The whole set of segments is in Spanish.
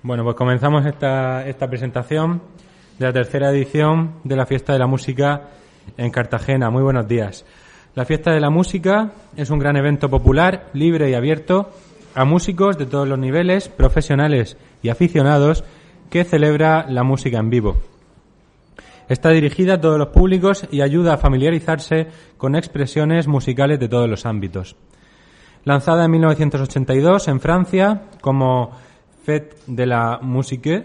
Bueno, pues comenzamos esta presentación de la tercera edición de la Fiesta de la Música en Cartagena. Muy buenos días. La Fiesta de la Música es un gran evento popular, libre y abierto a músicos de todos los niveles, profesionales y aficionados, que celebra la música en vivo. Está dirigida a todos los públicos y ayuda a familiarizarse con expresiones musicales de todos los ámbitos. Lanzada en 1982 en Francia como Fête de la Musique,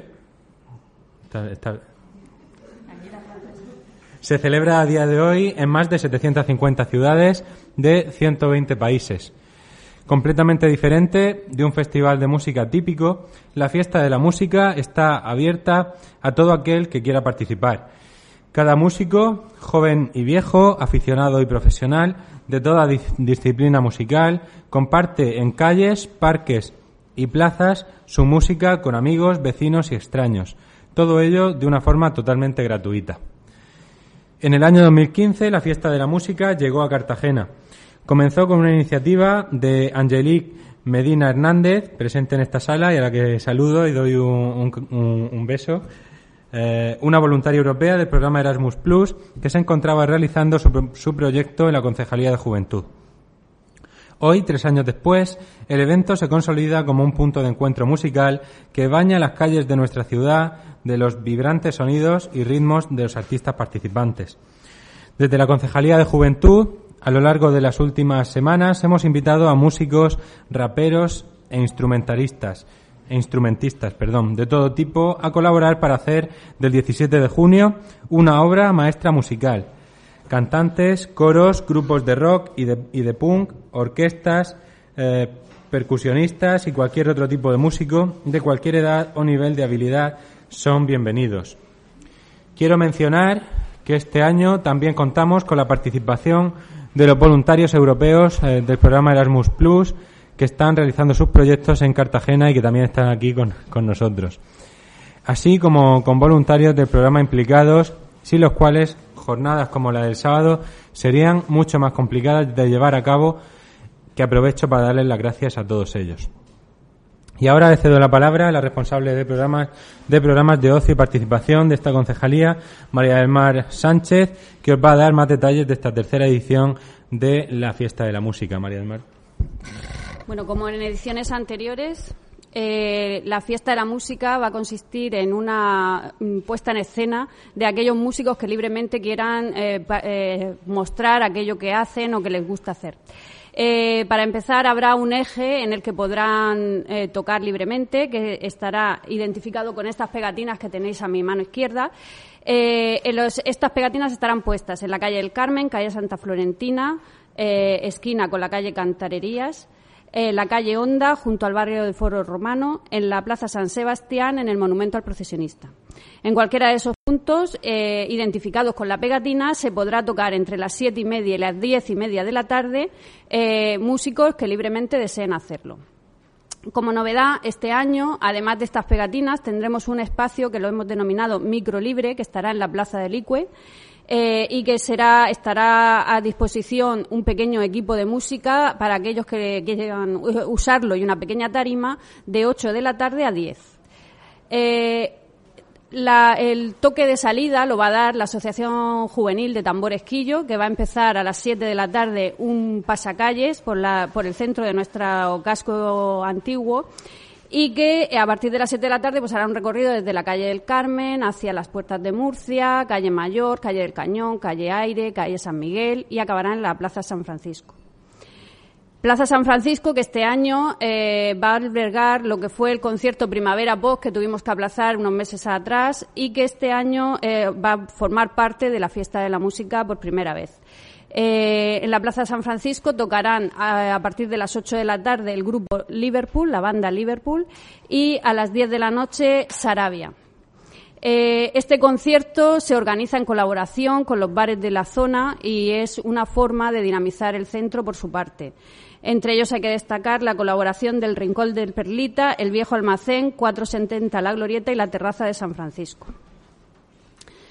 se celebra a día de hoy en más de 750 ciudades de 120 países. Completamente diferente de un festival de música típico, la Fiesta de la Música está abierta a todo aquel que quiera participar. Cada músico, joven y viejo, aficionado y profesional, de toda disciplina musical, comparte en calles, parques y plazas su música con amigos, vecinos y extraños. Todo ello de una forma totalmente gratuita. En el año 2015 la Fiesta de la Música llegó a Cartagena. Comenzó con una iniciativa de Angelique Medina Hernández, presente en esta sala y a la que saludo y doy un beso. Una voluntaria europea del programa Erasmus Plus que se encontraba realizando su proyecto en la Concejalía de Juventud. Hoy, 3 años después, el evento se consolida como un punto de encuentro musical que baña las calles de nuestra ciudad de los vibrantes sonidos y ritmos de los artistas participantes. Desde la Concejalía de Juventud, a lo largo de las últimas semanas, hemos invitado a músicos, raperos e instrumentistas, de todo tipo, a colaborar para hacer del 17 de junio una obra maestra musical. Cantantes, coros, grupos de rock y de punk, orquestas, percusionistas y cualquier otro tipo de músico de cualquier edad o nivel de habilidad son bienvenidos. Quiero mencionar que este año también contamos con la participación de los voluntarios europeos del programa Erasmus Plus, que están realizando sus proyectos en Cartagena y que también están aquí con nosotros. Así como con voluntarios del programa implicados, sin los cuales jornadas como la del sábado serían mucho más complicadas de llevar a cabo, que aprovecho para darles las gracias a todos ellos. Y ahora le cedo la palabra a la responsable de programas de ocio y participación de esta concejalía, María del Mar Sánchez, que os va a dar más detalles de esta tercera edición de la Fiesta de la Música. María del Mar. Bueno, como en ediciones anteriores, la Fiesta de la Música va a consistir en una puesta en escena de aquellos músicos que libremente quieran mostrar aquello que hacen o que les gusta hacer. Para empezar, habrá un eje en el que podrán tocar libremente, que estará identificado con estas pegatinas que tenéis a mi mano izquierda. Estas pegatinas estarán puestas en la calle del Carmen, calle Santa Florentina, esquina con la calle Cantarerías, la calle Honda, junto al barrio del Foro Romano, en la Plaza San Sebastián, en el Monumento al Procesionista. En cualquiera de esos puntos, identificados con la pegatina, se podrá tocar entre las 7:30 y las 10:30 de la tarde músicos que libremente deseen hacerlo. Como novedad, este año, además de estas pegatinas, tendremos un espacio que lo hemos denominado Microlibre, que estará en la Plaza del Icue, y que estará a disposición un pequeño equipo de música para aquellos que quieran usarlo y una pequeña tarima de 8 de la tarde a 10. El toque de salida lo va a dar la Asociación Juvenil de Tamboresquillo, que va a empezar a las 7 de la tarde un pasacalles por el centro de nuestro casco antiguo, y que a partir de las 7 de la tarde pues hará un recorrido desde la calle del Carmen hacia las Puertas de Murcia, calle Mayor, calle del Cañón, calle Aire, calle San Miguel, y acabará en la Plaza San Francisco. Plaza San Francisco, que este año va a albergar lo que fue el concierto Primavera Pop, que tuvimos que aplazar unos meses atrás, y que este año va a formar parte de la Fiesta de la Música por primera vez. En la Plaza San Francisco tocarán a partir de las 8 de la tarde el grupo Liverpool, la banda Liverpool, y a las 10 de la noche Sarabia. Este concierto se organiza en colaboración con los bares de la zona y es una forma de dinamizar el centro por su parte. Entre ellos hay que destacar la colaboración del Rincón del Perlita, el Viejo Almacén, 470 La Glorieta y la Terraza de San Francisco.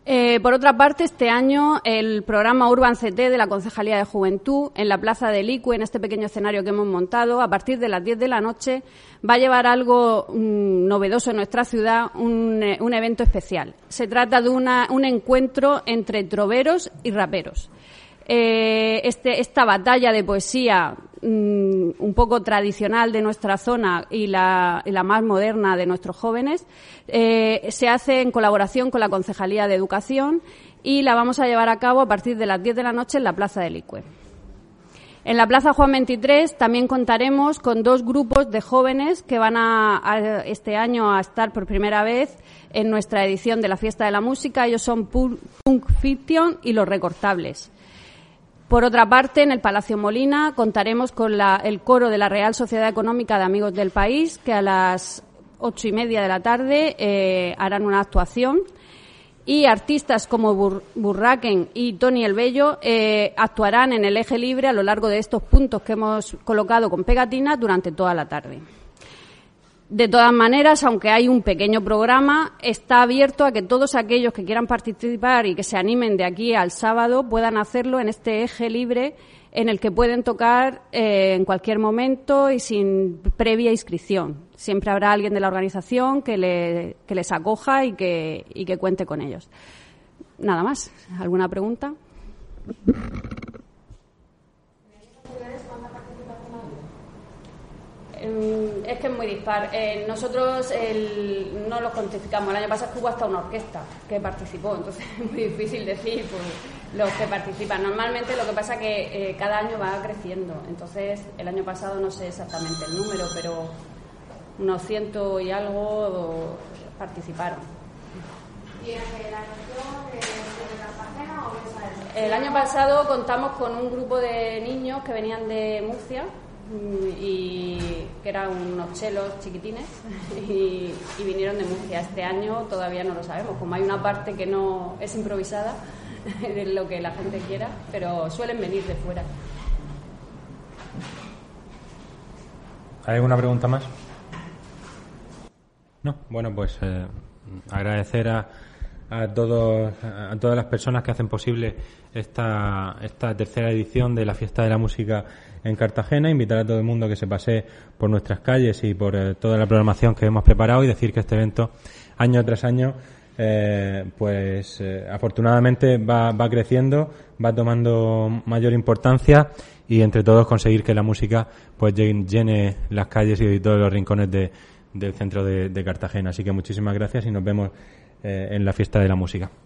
Por otra parte, este año el programa Urban CT de la Concejalía de Juventud en la Plaza del Icue, en este pequeño escenario que hemos montado, a partir de las 10 de la noche, va a llevar algo novedoso en nuestra ciudad, un evento especial. Se trata de un encuentro entre troveros y raperos. Esta batalla de poesía un poco tradicional de nuestra zona y la más moderna de nuestros jóvenes se hace en colaboración con la Concejalía de Educación y la vamos a llevar a cabo a partir de las 10 de la noche en la Plaza del Icue. En la Plaza Juan 23 también contaremos con 2 grupos de jóvenes que van este año a estar por primera vez en nuestra edición de la Fiesta de la Música. Ellos son Punk Fiction y Los Recortables. Por otra parte, en el Palacio Molina contaremos con el coro de la Real Sociedad Económica de Amigos del País, que a las 8:30 de la tarde harán una actuación. Y artistas como Burraken y Tony el Bello actuarán en el eje libre a lo largo de estos puntos que hemos colocado con pegatinas durante toda la tarde. De todas maneras, aunque hay un pequeño programa, está abierto a que todos aquellos que quieran participar y que se animen de aquí al sábado puedan hacerlo en este eje libre en el que pueden tocar en cualquier momento y sin previa inscripción. Siempre habrá alguien de la organización que les acoja y que cuente con ellos. Nada más. ¿Alguna pregunta? Es que es muy dispar. Nosotros no los cuantificamos. El año pasado hubo hasta una orquesta que participó, entonces es muy difícil decir pues, los que participan. Normalmente lo que pasa es que cada año va creciendo. Entonces el año pasado no sé exactamente el número, pero unos 100 y algo participaron. ¿Y en la región de Cartagena o de El año pasado contamos con un grupo de niños que venían de Murcia y que eran unos chelos chiquitines y vinieron de Murcia. Este año todavía no lo sabemos, como hay una parte que no es improvisada de lo que la gente quiera, pero suelen venir de fuera. ¿Hay alguna pregunta más? No, bueno, pues agradecer a todas las personas que hacen posible esta tercera edición de la Fiesta de la Música en Cartagena, invitar a todo el mundo que se pase por nuestras calles y por toda la programación que hemos preparado y decir que este evento año tras año afortunadamente va creciendo, va tomando mayor importancia y entre todos conseguir que la música pues llene las calles y todos los rincones del centro de Cartagena. Así que muchísimas gracias y nos vemos en la Fiesta de la Música.